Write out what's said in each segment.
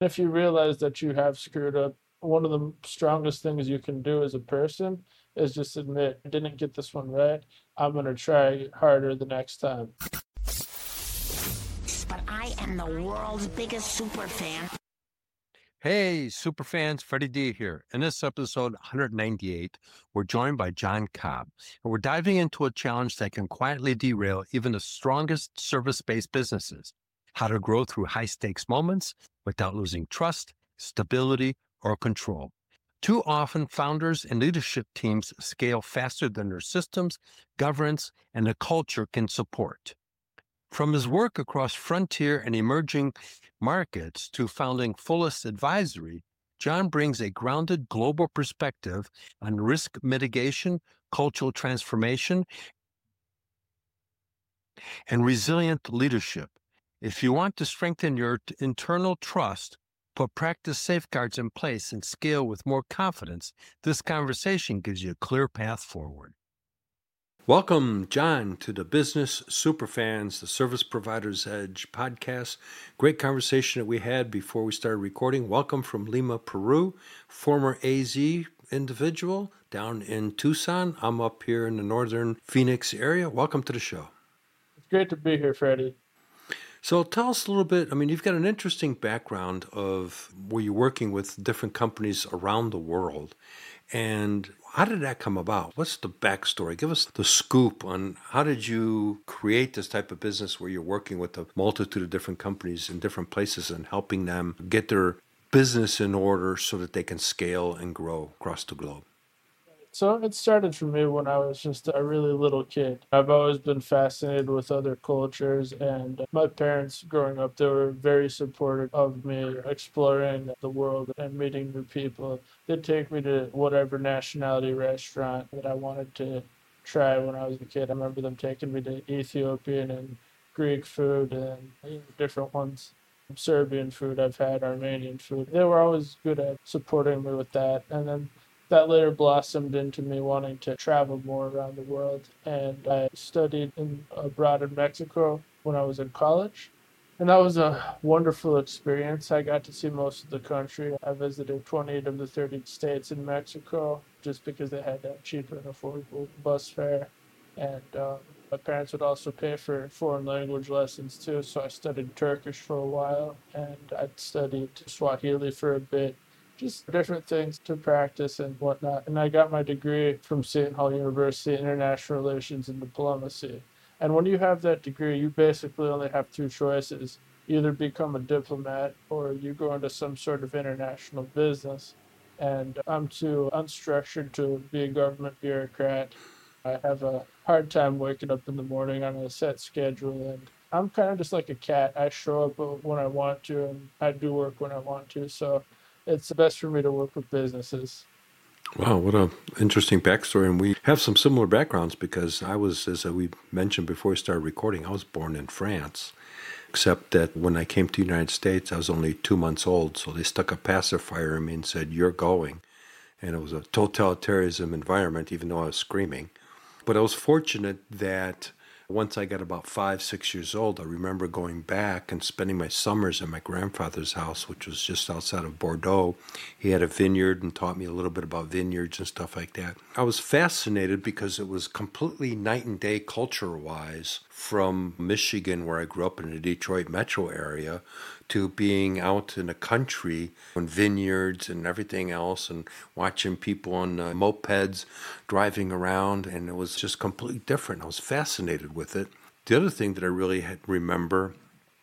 If you realize that you have screwed up, one of the strongest things you can do as a person is just admit, I didn't get this one right. I'm going to try harder the next time. But I am the world's biggest super fan. Hey, superfans, Freddie D here. In this episode 198, we're joined by John Cobb, and we're diving into a challenge that can quietly derail even the strongest service-based businesses: how to grow through high-stakes moments without losing trust, stability, or control. Too often, founders and leadership teams scale faster than their systems, governance, and the culture can support. From his work across frontier and emerging markets to founding Fullest Advisory, John brings a grounded global perspective on risk mitigation, cultural transformation, and resilient leadership. If you want to strengthen your internal trust, put practice safeguards in place, and scale with more confidence, this conversation gives you a clear path forward. Welcome, John, to the Business Superfans, the Service Provider's Edge podcast. Great conversation that we had before we started recording. Welcome from Lima, Peru, former AZ individual down in Tucson. I'm up here in the northern Phoenix area. Welcome to the show. It's great to be here, Freddie. So tell us a little bit. I mean, you've got an interesting background of where you're working with different companies around the world. And how did that come about? What's the backstory? Give us the scoop on how did you create this type of business where you're working with a multitude of different companies in different places and helping them get their business in order so that they can scale and grow across the globe. So it started for me when I was just a really little kid. I've always been fascinated with other cultures, and my parents growing up, they were very supportive of me exploring the world and meeting new people. They'd take me to whatever nationality restaurant that I wanted to try when I was a kid. I remember them taking me to Ethiopian and Greek food and different ones. Serbian food I've had, Armenian food. They were always good at supporting me with that. And then that later blossomed into me wanting to travel more around the world. And I studied abroad in Mexico when I was in college. And that was a wonderful experience. I got to see most of the country. I visited 28 of the 30 states in Mexico just because they had that cheap and affordable bus fare. And my parents would also pay for foreign language lessons too. So I studied Turkish for a while and I studied Swahili for a bit, just different things to practice and whatnot. And I got my degree from Seton Hall University, International Relations and Diplomacy. And when you have that degree, you basically only have two choices: either become a diplomat or you go into some sort of international business. And I'm too unstructured to be a government bureaucrat. I have a hard time waking up in the morning on a set schedule, and I'm kind of just like a cat. I show up when I want to, and I do work when I want to. So it's best for me to work with businesses. Wow, what a interesting backstory. And we have some similar backgrounds because I was, as we mentioned before we started recording, I was born in France. Except that when I came to the United States, I was only 2 months old. So they stuck a pacifier in me and said, "You're going." And it was a totalitarianism environment, even though I was screaming. But I was fortunate that once I got about 5, 6 years old, I remember going back and spending my summers at my grandfather's house, which was just outside of Bordeaux. He had a vineyard and taught me a little bit about vineyards and stuff like that. I was fascinated because it was completely night and day culture-wise from Michigan, where I grew up in the Detroit metro area, to being out in the country on vineyards and everything else and watching people on mopeds driving around, and it was just completely different. I was fascinated with it. The other thing that I really remember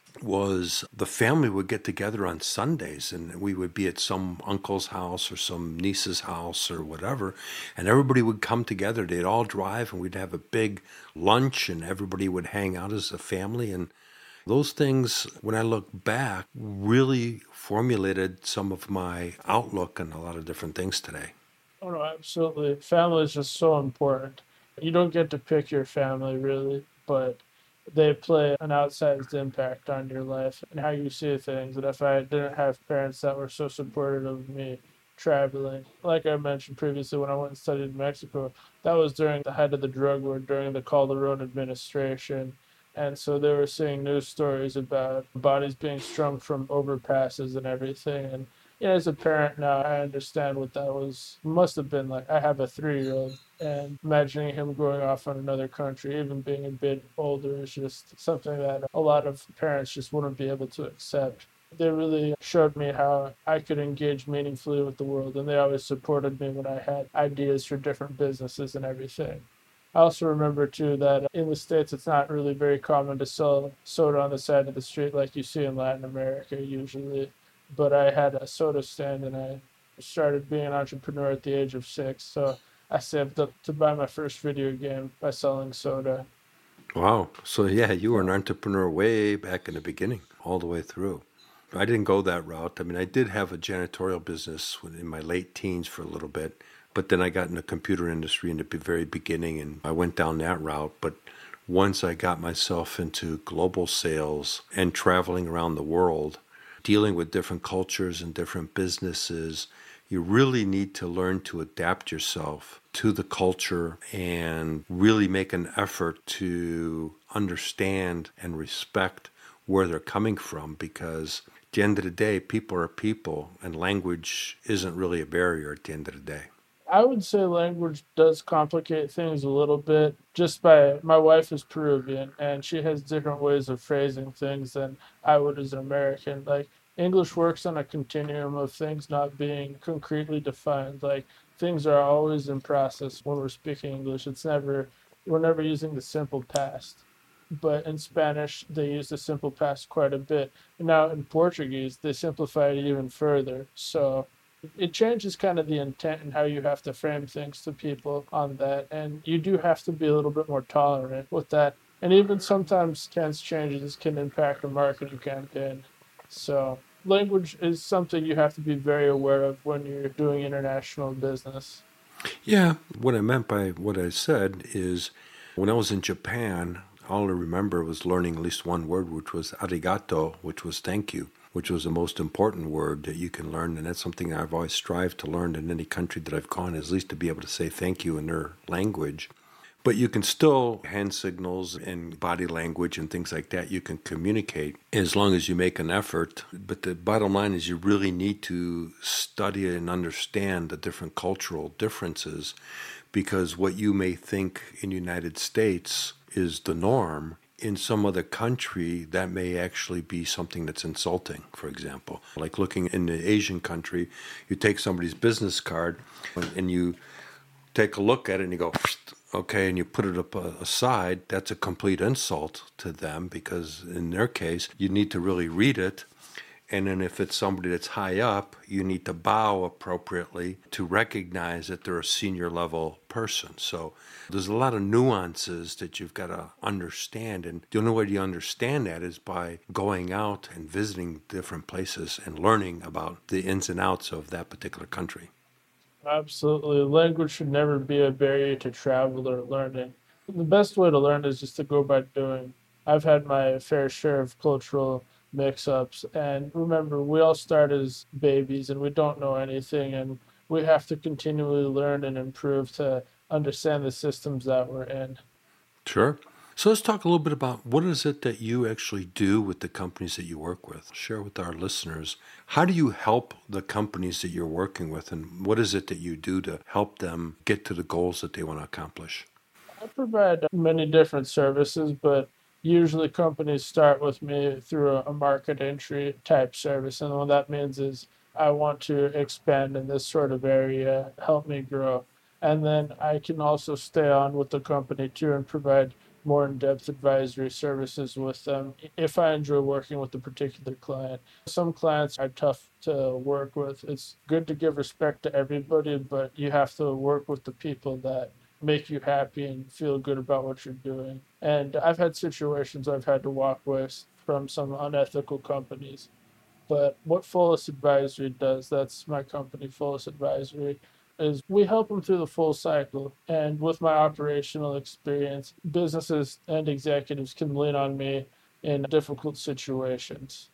was the family would get together on Sundays and we would be at some uncle's house or some niece's house or whatever, and everybody would come together. They'd all drive and we'd have a big lunch and everybody would hang out as a family. And those things, when I look back, really formulated some of my outlook on a lot of different things today. Oh no, absolutely. Family is just so important. You don't get to pick your family really, but they play an outsized impact on your life and how you see things. And if I didn't have parents that were so supportive of me traveling, like I mentioned previously, when I went and studied in Mexico, that was during the height of the drug war, during the Calderon administration. And so they were seeing news stories about bodies being strung from overpasses and everything. And as a parent now, I understand what that must have been like. I have a 3-year-old, and imagining him growing off in another country, even being a bit older, is just something that a lot of parents just wouldn't be able to accept. They really showed me how I could engage meaningfully with the world, and they always supported me when I had ideas for different businesses and everything. I also remember too that in the States, it's not really very common to sell soda on the side of the street like you see in Latin America usually. But I had a soda stand and I started being an entrepreneur at the age of 6. So I saved up to buy my first video game by selling soda. Wow. So, yeah, you were an entrepreneur way back in the beginning, all the way through. I didn't go that route. I mean, I did have a janitorial business in my late teens for a little bit, but then I got in the computer industry in the very beginning and I went down that route. But once I got myself into global sales and traveling around the world, dealing with different cultures and different businesses, you really need to learn to adapt yourself to the culture and really make an effort to understand and respect where they're coming from, because at the end of the day, people are people and language isn't really a barrier at the end of the day. I would say language does complicate things a little bit. Just by my wife is Peruvian and she has different ways of phrasing things than I would as an American. Like English works on a continuum of things not being concretely defined. Like things are always in process when we're speaking English. We're never using the simple past. But in Spanish, they use the simple past quite a bit. Now in Portuguese, they simplify it even further. So it changes kind of the intent and how you have to frame things to people on that. And you do have to be a little bit more tolerant with that. And even sometimes tense changes can impact a marketing campaign. So language is something you have to be very aware of when you're doing international business. Yeah, what I meant by what I said is when I was in Japan, all I remember was learning at least one word, which was arigato, which was thank you, which was the most important word that you can learn. And that's something I've always strived to learn in any country that I've gone, is at least to be able to say thank you in their language. But you can still, hand signals and body language and things like that, you can communicate as long as you make an effort. But the bottom line is you really need to study and understand the different cultural differences, because what you may think in the United States is the norm, in some other country, that may actually be something that's insulting, for example. Like looking in the Asian country, you take somebody's business card and you take a look at it and you go, okay, and you put it up aside. That's a complete insult to them, because in their case, you need to really read it. And then if it's somebody that's high up, you need to bow appropriately to recognize that they're a senior level person. So there's a lot of nuances that you've got to understand. And the only way you understand that is by going out and visiting different places and learning about the ins and outs of that particular country. Absolutely. Language should never be a barrier to travel or learning. The best way to learn is just to go by doing. I've had my fair share of cultural mix ups. And remember, we all start as babies and we don't know anything. And we have to continually learn and improve to understand the systems that we're in. Sure. So let's talk a little bit about what is it that you actually do with the companies that you work with. Share with our listeners. How do you help the companies that you're working with, and what is it that you do to help them get to the goals that they want to accomplish? I provide many different services, but usually companies start with me through a market entry type service. And what that means is I want to expand in this sort of area, help me grow. And then I can also stay on with the company too and provide more in-depth advisory services with them if I enjoy working with a particular client. Some clients are tough to work with. It's good to give respect to everybody, but you have to work with the people that make you happy and feel good about what you're doing. And I've had situations I've had to walk away from some unethical companies. But what Fullest Advisory does, that's my company, Fullest Advisory, is we help them through the full cycle. And with my operational experience, businesses and executives can lean on me in difficult situations.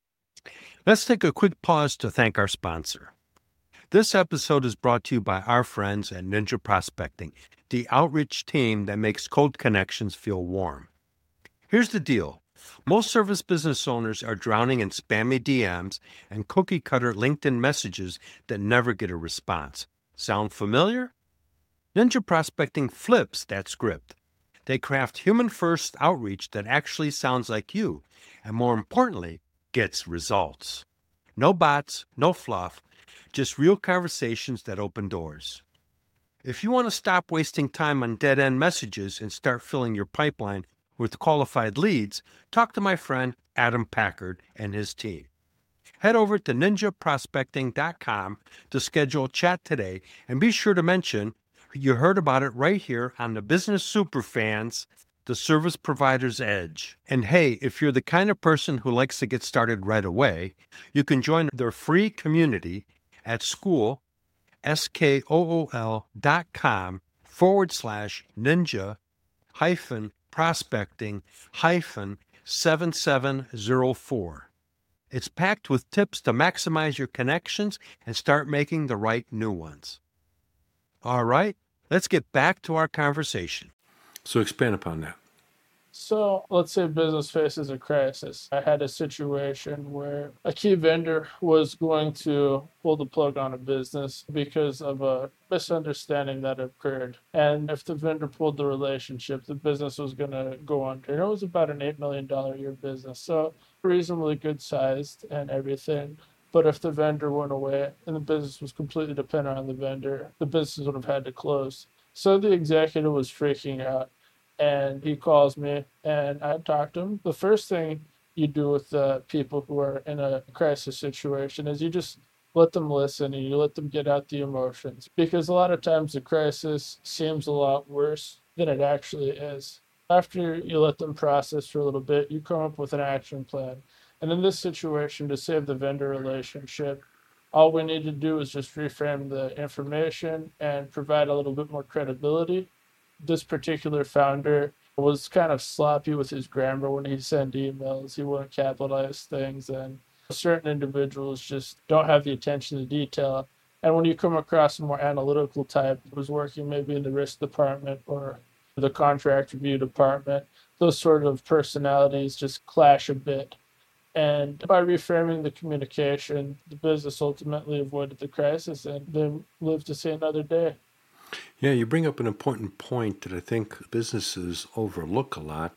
Let's take a quick pause to thank our sponsor. This episode is brought to you by our friends at Ninja Prospecting, the outreach team that makes cold connections feel warm. Here's the deal. Most service business owners are drowning in spammy DMs and cookie cutter LinkedIn messages that never get a response. Sound familiar? Ninja Prospecting flips that script. They craft human first outreach that actually sounds like you, and more importantly, gets results. No bots, no fluff, just real conversations that open doors. If you want to stop wasting time on dead end messages and start filling your pipeline with qualified leads, talk to my friend Adam Packard and his team. Head over to ninjaprospecting.com to schedule a chat today, and be sure to mention you heard about it right here on the Business Superfans, the Service Provider's Edge. And hey, if you're the kind of person who likes to get started right away, you can join their free community at school, skool.com/ninja prospecting 7704. It's packed with tips to maximize your connections and start making the right new ones. All right, let's get back to our conversation. So expand upon that. So let's say business faces a crisis. I had a situation where a key vendor was going to pull the plug on a business because of a misunderstanding that occurred. And if the vendor pulled the relationship, the business was going to go under. And it was about an $8 million a year business. So reasonably good sized and everything. But if the vendor went away and the business was completely dependent on the vendor, the business would have had to close. So the executive was freaking out. And he calls me and I talk to him. The first thing you do with the people who are in a crisis situation is you just let them listen and you let them get out the emotions, because a lot of times the crisis seems a lot worse than it actually is. After you let them process for a little bit, you come up with an action plan. And in this situation, to save the vendor relationship, all we need to do is just reframe the information and provide a little bit more credibility. This particular founder was kind of sloppy with his grammar when he sent emails. He wouldn't capitalize things, and certain individuals just don't have the attention to detail. And when you come across a more analytical type who's working maybe in the risk department or the contract review department, those sort of personalities just clash a bit. And by reframing the communication, the business ultimately avoided the crisis and they lived to see another day. Yeah, you bring up an important point that I think businesses overlook a lot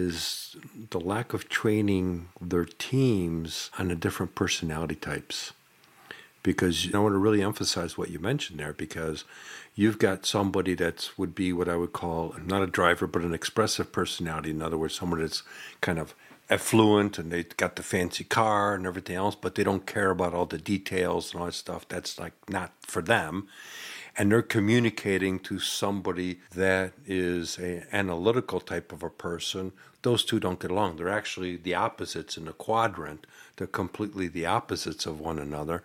is the lack of training their teams on the different personality types. Because I want to really emphasize what you mentioned there, because you've got somebody that would be what I would call not a driver, but an expressive personality. In other words, someone that's kind of affluent and they got the fancy car and everything else, but they don't care about all the details and all that stuff. That's like not for them. And they're communicating to somebody that is an analytical type of a person. Those two don't get along. They're actually the opposites in the quadrant. They're completely the opposites of one another.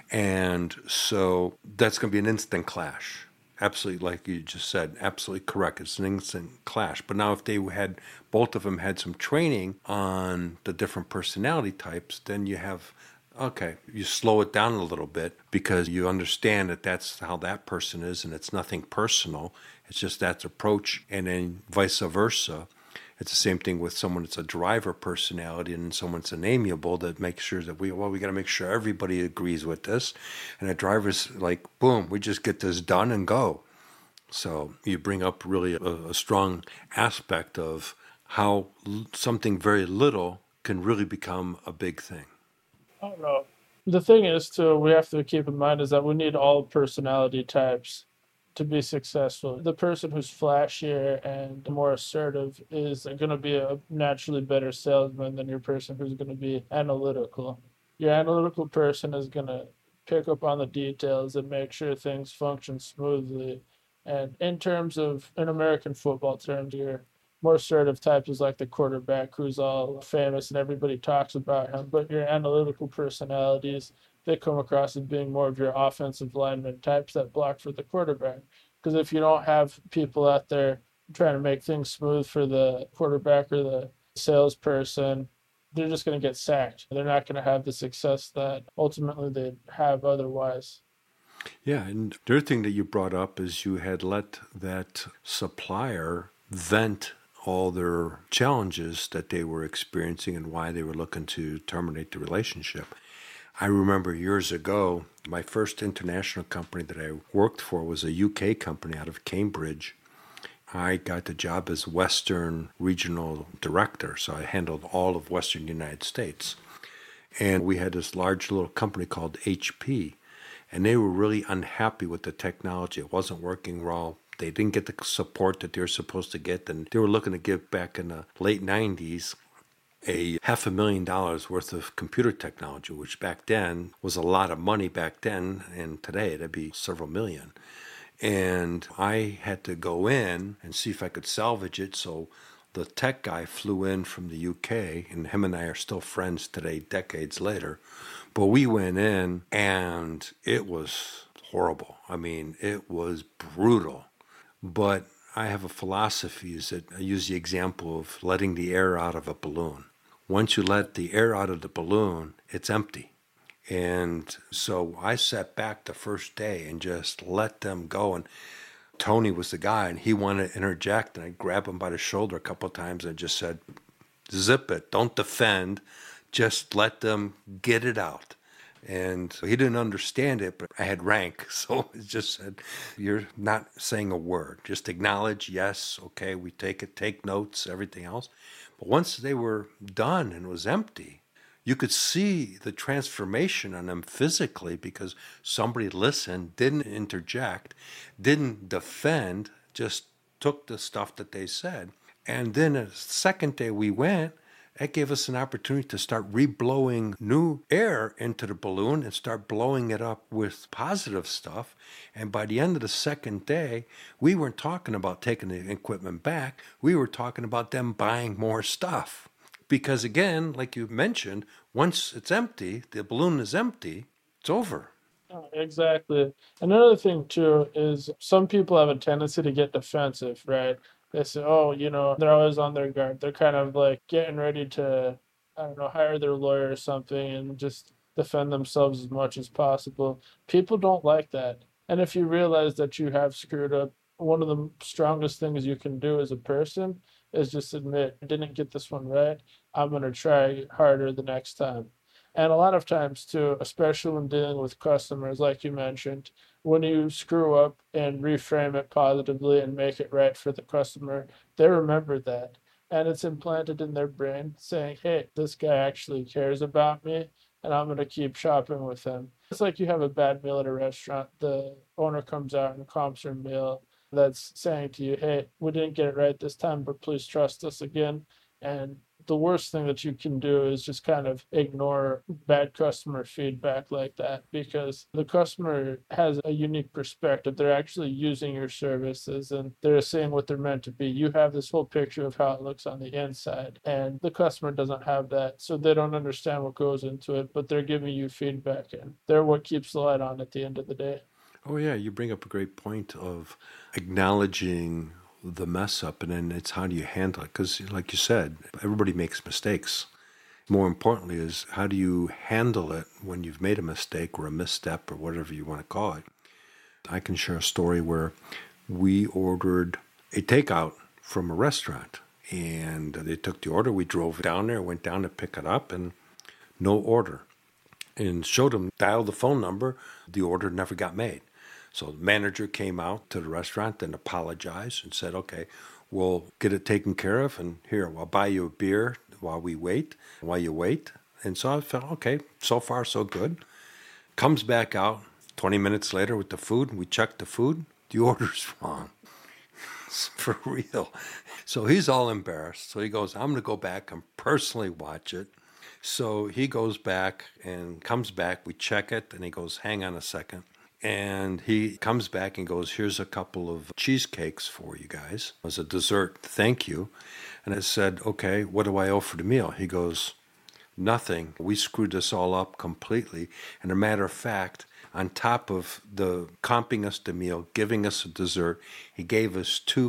And so that's going to be an instant clash. Absolutely, like you just said, absolutely correct. It's an instant clash. But now if they had, both of them had some training on the different personality types, then you have, okay, you slow it down a little bit because you understand that that's how that person is and it's nothing personal. It's just that approach, and then vice versa. It's the same thing with someone that's a driver personality and someone that's an amiable, that makes sure that we got to make sure everybody agrees with this. And a driver's like, boom, we just get this done and go. So you bring up really a strong aspect of how something very little can really become a big thing. I don't know. The thing is, too, we have to keep in mind is that we need all personality types to be successful. The person who's flashier and more assertive is going to be a naturally better salesman than your person who's going to be analytical. Your analytical person is going to pick up on the details and make sure things function smoothly. And in terms of, in American football terms, your more assertive type is like the quarterback who's all famous and everybody talks about him. But your analytical personalities, they come across as being more of your offensive lineman types that block for the quarterback. Because if you don't have people out there trying to make things smooth for the quarterback or the salesperson, they're just going to get sacked. They're not going to have the success that ultimately they'd have otherwise. Yeah, and the other thing that you brought up is you had let that supplier vent all their challenges that they were experiencing and why they were looking to terminate the relationship. I remember years ago, my first international company that I worked for was a UK company out of Cambridge. I got the job as Western Regional Director, so I handled all of Western United States. And we had this large little company called HP, and they were really unhappy with the technology. It wasn't working well. They didn't get the support that they were supposed to get, and they were looking to give back in the late 90s a $500,000 worth of computer technology, which back then was a lot of money back then, and today it'd be several million. And I had to go in and see if I could salvage it, so the tech guy flew in from the UK, and him and I are still friends today, decades later. But we went in, and it was horrible. I mean, it was brutal. But I have a philosophy is that I use the example of letting the air out of a balloon. Once you let the air out of the balloon, it's empty. And so I sat back the first day and just let them go. And Tony was the guy, and he wanted to interject, and I grabbed him by the shoulder a couple of times and just said, zip it, don't defend, just let them get it out. And he didn't understand it, but I had rank, so it just said, you're not saying a word. Just acknowledge, yes, okay, we take it, take notes, everything else. But once they were done and it was empty, you could see the transformation on them physically because somebody listened, didn't interject, didn't defend, just took the stuff that they said. And then the second day we went, that gave us an opportunity to start reblowing new air into the balloon and start blowing it up with positive stuff. And by the end of the second day, we weren't talking about taking the equipment back. We were talking about them buying more stuff. Because again, like you mentioned, once it's empty, the balloon is empty, it's over. Oh, exactly. Another thing too is some people have a tendency to get defensive, right? They say, oh, they're always on their guard. They're kind of like getting ready to, I don't know, hire their lawyer or something and just defend themselves as much as possible. People don't like that. And if you realize that you have screwed up, one of the strongest things you can do as a person is just admit, I didn't get this one right. I'm going to try harder the next time. And a lot of times, too, especially when dealing with customers, like you mentioned, when you screw up and reframe it positively and make it right for the customer, they remember that. And it's implanted in their brain saying, hey, this guy actually cares about me, and I'm going to keep shopping with him. It's like you have a bad meal at a restaurant. The owner comes out and comps your meal that's saying to you, hey, we didn't get it right this time, but please trust us again. And the worst thing that you can do is just kind of ignore bad customer feedback like that because the customer has a unique perspective. They're actually using your services and they're seeing what they're meant to be. You have this whole picture of how it looks on the inside, and the customer doesn't have that. So they don't understand what goes into it, but they're giving you feedback, and they're what keeps the light on at the end of the day. Oh, yeah, you bring up a great point of acknowledging the mess up, and then it's how do you handle it? Because, like you said, everybody makes mistakes. More importantly is how do you handle it when you've made a mistake or a misstep or whatever you want to call it. I can share a story where we ordered a takeout from a restaurant, and they took the order. We drove down there, went down to pick it up, and no order. And showed them, dialed the phone number, the order never got made. So the manager came out to the restaurant and apologized and said, okay, we'll get it taken care of, and here, I'll buy you a beer while you wait. And so I felt, okay, so far so good. Comes back out 20 minutes later with the food, and we checked the food. The order's wrong. It's for real. So he's all embarrassed. So he goes, I'm going to go back and personally watch it. So he goes back and comes back. We check it, and he goes, hang on a second. And he comes back and goes, here's a couple of cheesecakes for you guys as a dessert. Thank you. And I said, okay, what do I owe for the meal? He goes, nothing. We screwed this all up completely. And a matter of fact, on top of the comping us the meal, giving us a dessert, he gave us two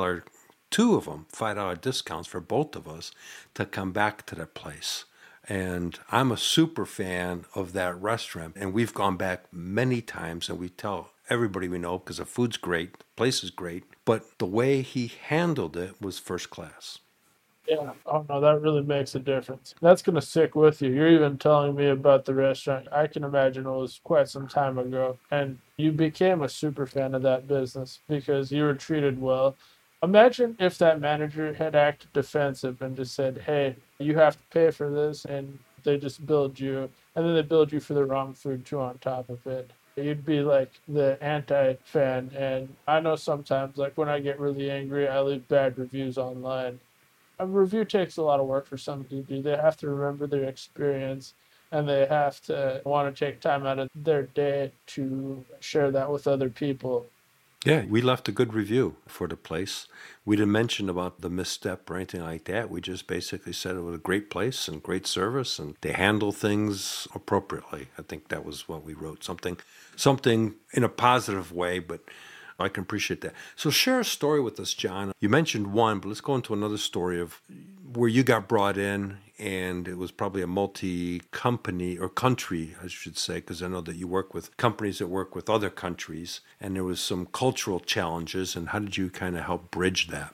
of them, $5 discounts for both of us to come back to that place. And I'm a super fan of that restaurant, and we've gone back many times, and we tell everybody we know because the food's great, the place is great, but the way he handled it was first class. Yeah. Oh no, that really makes a difference. That's gonna stick with you. You're even telling me about the restaurant. I can imagine it was quite some time ago, and you became a super fan of that business because you were treated well. Imagine if that manager had acted defensive and just said, "Hey, you have to pay for this," and they just billed you, and then they billed you for the wrong food too on top of it. You'd be like the anti fan. And I know sometimes, like when I get really angry, I leave bad reviews online. A review takes a lot of work for somebody to do. They have to remember their experience, and they have to want to take time out of their day to share that with other people. Yeah, we left a good review for the place. We didn't mention about the misstep or anything like that. We just basically said it was a great place and great service, and they handle things appropriately. I think that was what we wrote. Something in a positive way, but I can appreciate that. So share a story with us, John. You mentioned one, but let's go into another story of where you got brought in, and it was probably a multi-company or country, I should say, because I know that you work with companies that work with other countries, and there was some cultural challenges. And how did you kind of help bridge that?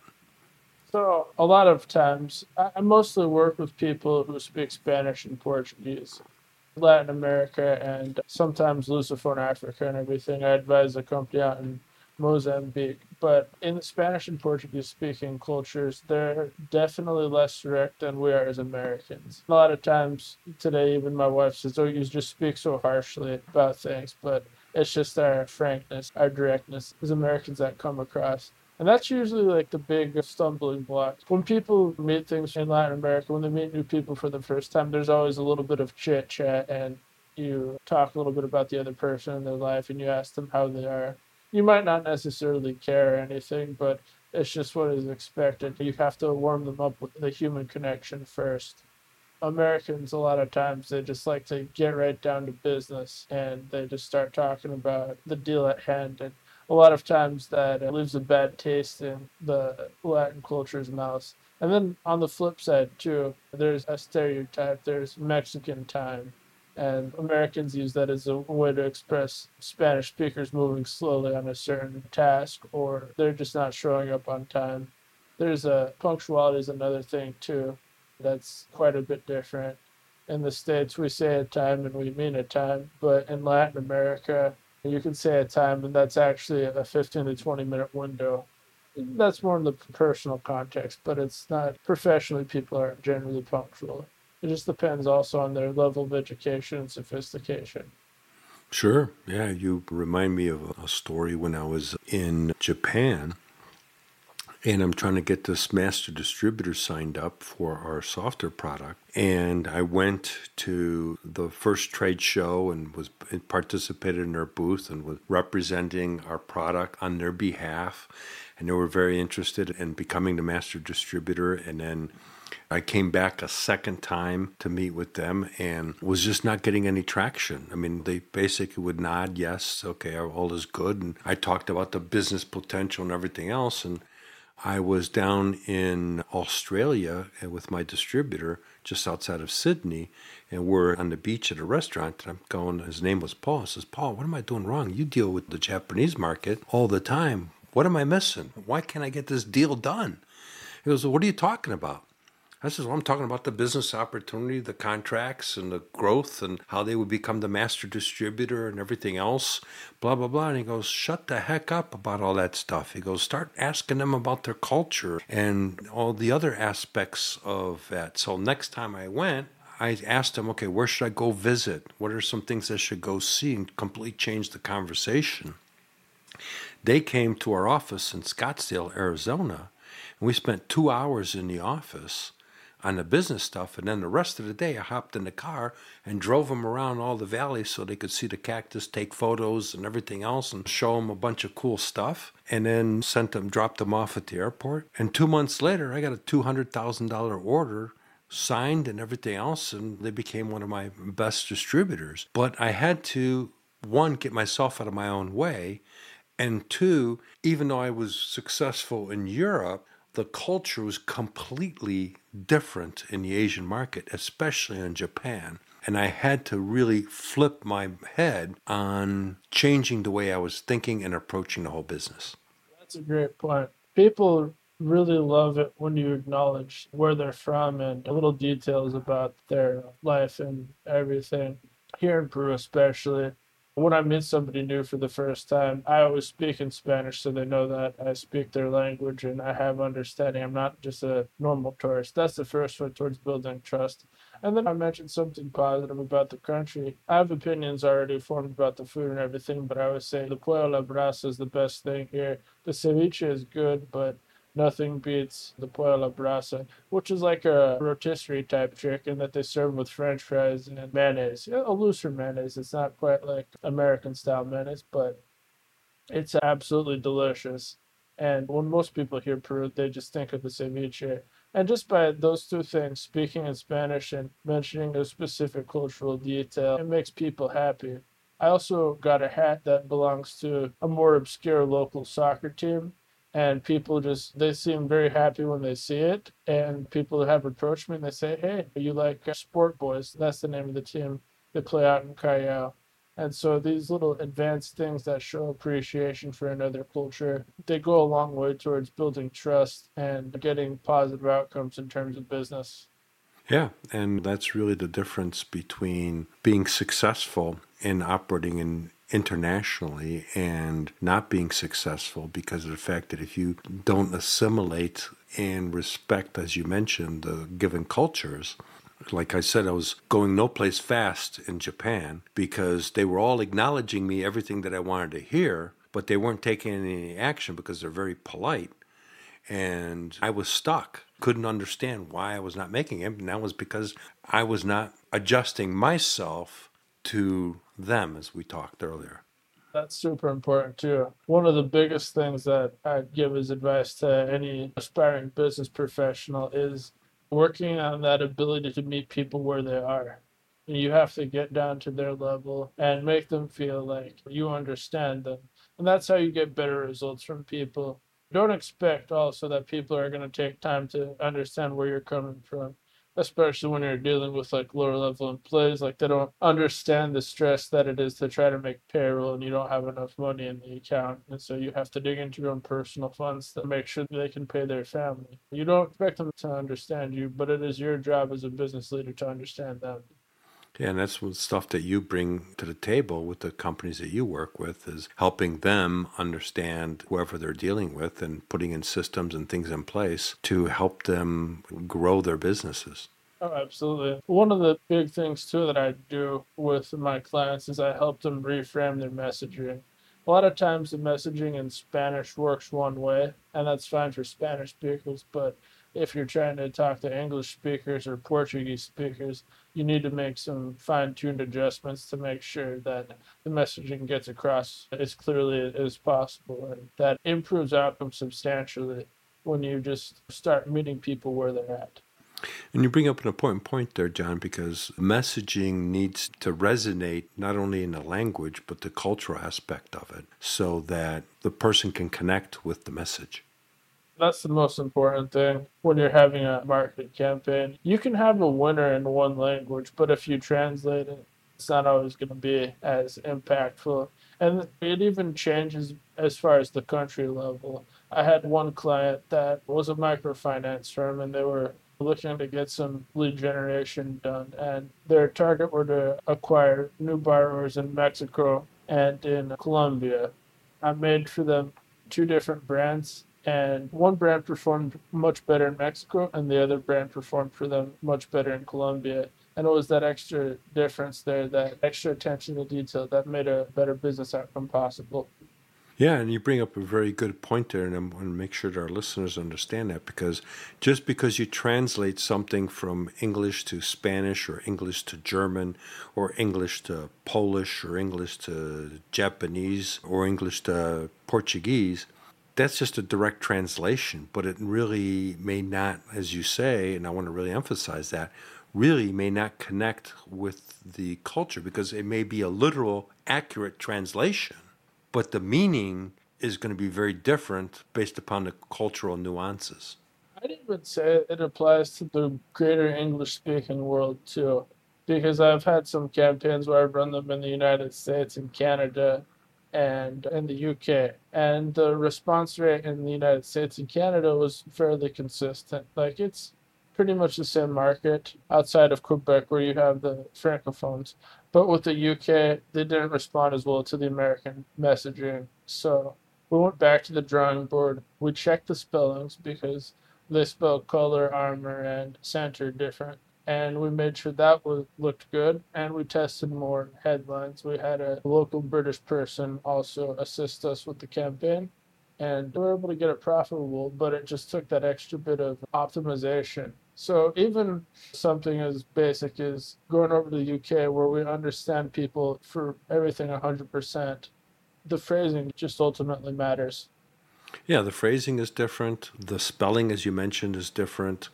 So, a lot of times, I mostly work with people who speak Spanish and Portuguese. Latin America and sometimes Lusophone Africa and everything. I advise a company out in Mozambique. But in the Spanish and Portuguese speaking cultures, they're definitely less direct than we are as Americans. A lot of times today, even my wife says, "Oh, you just speak so harshly about things." But it's just our frankness, our directness as Americans that come across. And that's usually like the big stumbling block. When people meet things in Latin America, when they meet new people for the first time, there's always a little bit of chit chat, and you talk a little bit about the other person in their life and you ask them how they are. You might not necessarily care or anything, but it's just what is expected. You have to warm them up with the human connection first. Americans, a lot of times, they just like to get right down to business and they just start talking about the deal at hand. And a lot of times that leaves a bad taste in the Latin culture's mouth. And then on the flip side, too, there's a stereotype, there's Mexican time. And Americans use that as a way to express Spanish speakers moving slowly on a certain task, or they're just not showing up on time. There's a punctuality is another thing too that's quite a bit different. In the States, we say a time and we mean a time, but in Latin America, you can say a time and that's actually a 15 to 20-minute window. That's more in the personal context, but it's not professionally, people are generally punctual. It just depends also on their level of education and sophistication. Sure. Yeah, you remind me of a story when I was in Japan. And I'm trying to get this master distributor signed up for our software product. And I went to the first trade show and participated in their booth and was representing our product on their behalf. And they were very interested in becoming the master distributor. And then I came back a second time to meet with them and was just not getting any traction. I mean, they basically would nod, yes, okay, all is good. And I talked about the business potential and everything else. And I was down in Australia with my distributor just outside of Sydney, and we're on the beach at a restaurant. And I'm going, his name was Paul. I says, "Paul, what am I doing wrong? You deal with the Japanese market all the time. What am I missing? Why can't I get this deal done?" He goes, "Well, what are you talking about?" I says, "Well, I'm talking about the business opportunity, the contracts, and the growth, and how they would become the master distributor and everything else, blah, blah, blah." And he goes, "Shut the heck up about all that stuff." He goes, "Start asking them about their culture and all the other aspects of that." So next time I went, I asked him, "Okay, where should I go visit? What are some things I should go see?" And completely changed the conversation. They came to our office in Scottsdale, Arizona, and we spent 2 hours in the office on the business stuff, and then the rest of the day I hopped in the car and drove them around all the valleys so they could see the cactus, take photos and everything else, and show them a bunch of cool stuff, and then dropped them off at the airport. And 2 months later, I got a $200,000 order signed and everything else, and they became one of my best distributors. But I had to, one, get myself out of my own way, and two, even though I was successful in Europe, the culture was completely different in the Asian market, especially in Japan. And I had to really flip my head on changing the way I was thinking and approaching the whole business. That's a great point. People really love it when you acknowledge where they're from and little details about their life and everything. Here in Peru, especially, when I meet somebody new for the first time, I always speak in Spanish so they know that I speak their language and I have understanding. I'm not just a normal tourist. That's the first one towards building trust. And then I mentioned something positive about the country. I have opinions already formed about the food and everything, but I would say the pollo a la brasa is the best thing here. The ceviche is good, but nothing beats the pollo a la brasa, which is like a rotisserie type chicken that they serve with French fries and mayonnaise. Yeah, a looser mayonnaise. It's not quite like American style mayonnaise, but it's absolutely delicious. And when most people hear Peru, they just think of the ceviche. And just by those two things, speaking in Spanish and mentioning a specific cultural detail, it makes people happy. I also got a hat that belongs to a more obscure local soccer team. And people just, they seem very happy when they see it. And people have approached me and they say, "Hey, you like Sport Boys?" That's the name of the team. They play out in Callao. And so these little advanced things that show appreciation for another culture, they go a long way towards building trust and getting positive outcomes in terms of business. Yeah, and that's really the difference between being successful in operating internationally and not being successful because of the fact that if you don't assimilate and respect, as you mentioned, the given cultures. Like I said, I was going no place fast in Japan because they were all acknowledging me everything that I wanted to hear, but they weren't taking any action because they're very polite. And I was stuck, couldn't understand why I was not making it. And that was because I was not adjusting myself to them, as we talked earlier. That's super important too. One of the biggest things that I give as advice to any aspiring business professional is working on that ability to meet people where they are. You have to get down to their level and make them feel like you understand them. And that's how you get better results from people. Don't expect also that people are going to take time to understand where you're coming from, especially when you're dealing with like lower level employees. Like they don't understand the stress that it is to try to make payroll and you don't have enough money in the account. And so you have to dig into your own personal funds to make sure they can pay their family. You don't expect them to understand you, but it is your job as a business leader to understand them. Yeah, and that's what stuff that you bring to the table with the companies that you work with is helping them understand whoever they're dealing with and putting in systems and things in place to help them grow their businesses. Oh, absolutely. One of the big things too that I do with my clients is I help them reframe their messaging. A lot of times the messaging in Spanish works one way, and that's fine for Spanish speakers, but if you're trying to talk to English speakers or Portuguese speakers, you need to make some fine-tuned adjustments to make sure that the messaging gets across as clearly as possible, and that improves outcomes substantially when you just start meeting people where they're at. And you bring up an important point there, John, because messaging needs to resonate not only in the language, but the cultural aspect of it so that the person can connect with the message. That's the most important thing when you're having a marketing campaign. You can have a winner in one language, but if you translate it, it's not always going to be as impactful. And it even changes as far as the country level. I had one client that was a microfinance firm and they were looking to get some lead generation done. And their target were to acquire new borrowers in Mexico and in Colombia. I made for them two different brands, and one brand performed much better in Mexico, and the other brand performed for them much better in Colombia. And it was that extra difference there, that extra attention to detail that made a better business outcome possible. Yeah, and you bring up a very good point there, and I want to make sure that our listeners understand that because just because you translate something from English to Spanish or English to German or English to Polish or English to Japanese or English to Portuguese, that's just a direct translation, but it really may not, as you say, and I want to really emphasize that, really may not connect with the culture because it may be a literal, accurate translation but the meaning is going to be very different based upon the cultural nuances. I'd even say it applies to the greater English speaking world too. because I've had some campaigns where I've run them in the United States and Canada and in the UK. And the response rate in the United States and Canada was fairly consistent. Like it's pretty much the same market outside of Quebec where you have the francophones. But with the UK, they didn't respond as well to the American messaging. So we went back to the drawing board. We checked the spellings because they spell color, armor, and center different. And we made sure that looked good. And we tested more headlines. We had a local British person also assist us with the campaign. And we were able to get it profitable, but it just took that extra bit of optimization. So even something as basic as going over to the UK where we understand people for everything 100%, the phrasing just ultimately matters. Yeah, the phrasing is different. The spelling, as you mentioned, is different.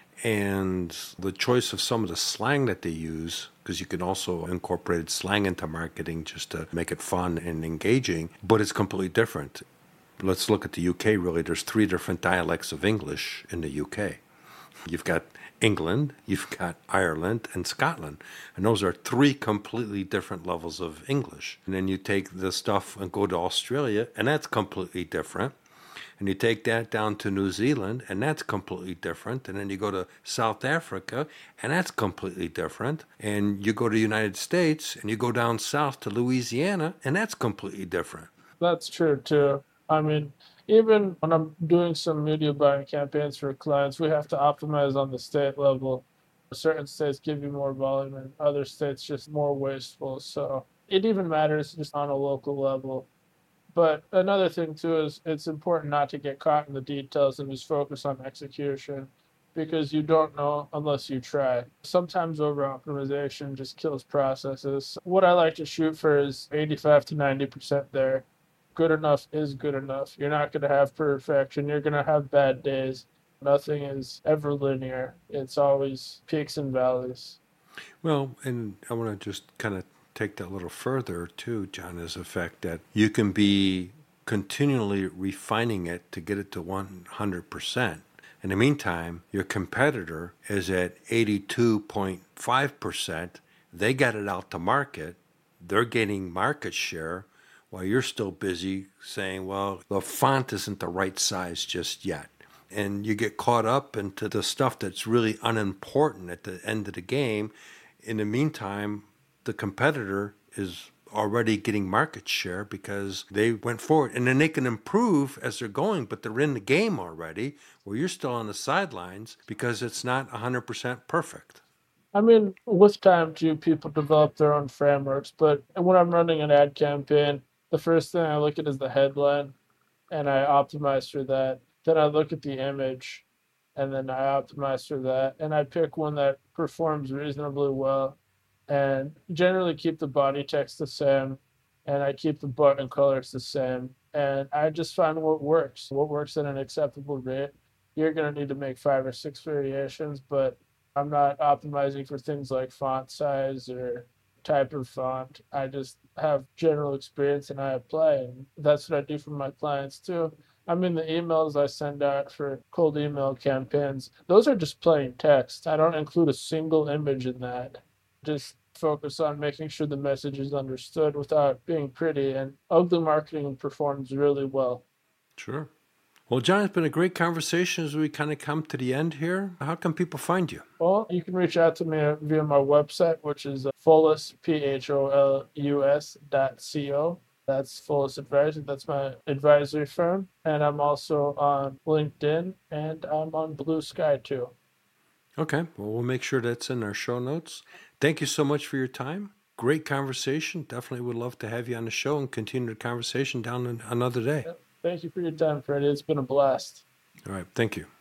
And the choice of some of the slang that they use, because you can also incorporate slang into marketing just to make it fun and engaging, but it's completely different. Let's look at the UK really. There's 3 different dialects of English in the UK. You've got England, you've got Ireland, and Scotland. And those are 3 completely different levels of English. And then you take the stuff and go to Australia, and that's completely different. And you take that down to New Zealand, and that's completely different. And then you go to South Africa, and that's completely different. And you go to the United States, and you go down south to Louisiana, and that's completely different. That's true too. I mean, even when I'm doing some media buying campaigns for clients, we have to optimize on the state level. Certain states give you more volume and other states just more wasteful. So it even matters just on a local level. But another thing too is it's important not to get caught in the details and just focus on execution because you don't know unless you try. Sometimes over optimization just kills processes. What I like to shoot for is 85 to 90% there. Good enough is good enough. You're not going to have perfection. You're going to have bad days. Nothing is ever linear. It's always peaks and valleys. Well, and I want to just kind of take that a little further too, John, is the fact that you can be continually refining it to get it to 100%. In the meantime, your competitor is at 82.5%. They got it out to market. They're gaining market share while you're still busy saying, well, the font isn't the right size just yet. And you get caught up into the stuff that's really unimportant at the end of the game. In the meantime, the competitor is already getting market share because they went forward. And then they can improve as they're going, but they're in the game already, where you're still on the sidelines because it's not 100% perfect. I mean, with time too, people develop their own frameworks. But when I'm running an ad campaign, the first thing I look at is the headline and I optimize for that. Then I look at the image and then I optimize for that. And I pick one that performs reasonably well and generally keep the body text the same and I keep the button colors the same. And I just find what works at an acceptable rate. You're going to need to make 5 or 6 variations, but I'm not optimizing for things like font size or type of font. I just have general experience and I apply. And that's what I do for my clients too. I mean, the emails I send out for cold email campaigns, those are just plain text. I don't include a single image in that. Just focus on making sure the message is understood without being pretty. And ugly marketing performs really well. Sure. Well, John, it's been a great conversation as we kind of come to the end here. How can people find you? Well, you can reach out to me via my website, which is Pholus, PHOLUS.co. That's Pholus Advisory. That's my advisory firm. And I'm also on LinkedIn and I'm on Blue Sky too. Okay. Well, we'll make sure that's in our show notes. Thank you so much for your time. Great conversation. Definitely would love to have you on the show and continue the conversation down another day. Yep. Thank you for your time, Freddie. It's been a blast. All right. Thank you.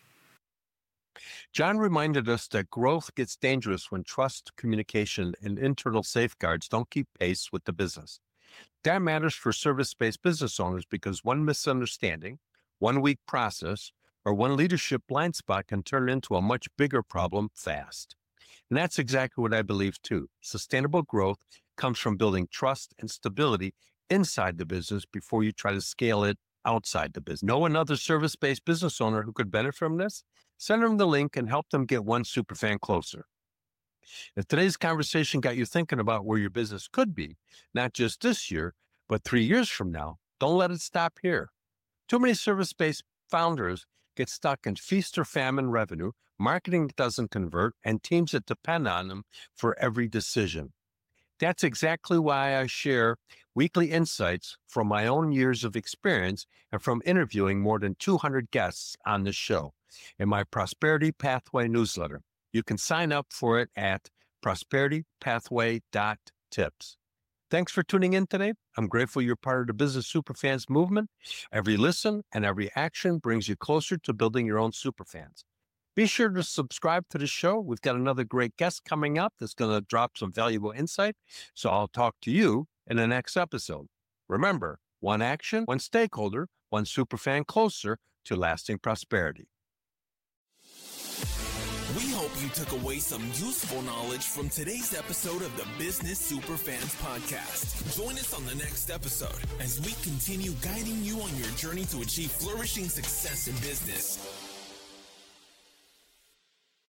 John reminded us that growth gets dangerous when trust, communication, and internal safeguards don't keep pace with the business. That matters for service-based business owners because one misunderstanding, one weak process, or one leadership blind spot can turn into a much bigger problem fast. And that's exactly what I believe too. Sustainable growth comes from building trust and stability inside the business before you try to scale it outside the business. Know another service-based business owner who could benefit from this? Send them the link and help them get one superfan closer. If today's conversation got you thinking about where your business could be, not just this year, but 3 years from now, don't let it stop here. Too many service-based founders get stuck in feast or famine revenue, marketing that doesn't convert, and teams that depend on them for every decision. That's exactly why I share weekly insights from my own years of experience and from interviewing more than 200 guests on the show in my Prosperity Pathway newsletter. You can sign up for it at prosperitypathway.tips. Thanks for tuning in today. I'm grateful you're part of the Business Superfans movement. Every listen and every action brings you closer to building your own superfans. Be sure to subscribe to the show. We've got another great guest coming up that's going to drop some valuable insight. So I'll talk to you in the next episode. Remember, one action, one stakeholder, one superfan closer to lasting prosperity. We hope you took away some useful knowledge from today's episode of the Business Superfans podcast. Join us on the next episode as we continue guiding you on your journey to achieve flourishing success in business.